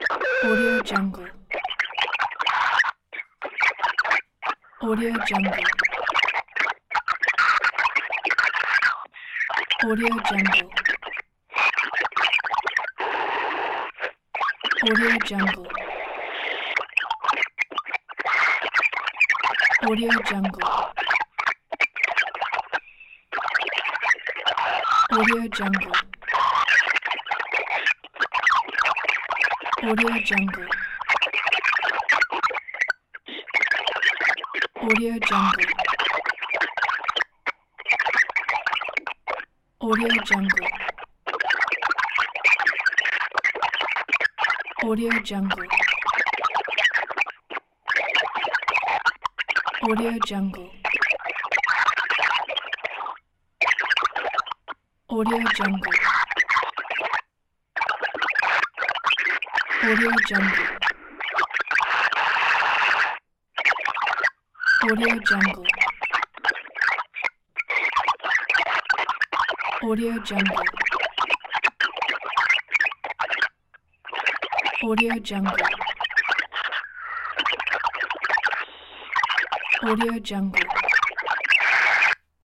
Audio Jungle. Audio Jungle. Audio Jungle. Audio Jungle. Audio Jungle. Audio Jungle. Audio Jungle. Audio Jungle. Audio Jungle. Audio Jungle. Audio Jungle. Audio Jungle. Audio Jungle. Audio Jungle. Audio Jungle. Audio Jungle. Audio Jungle.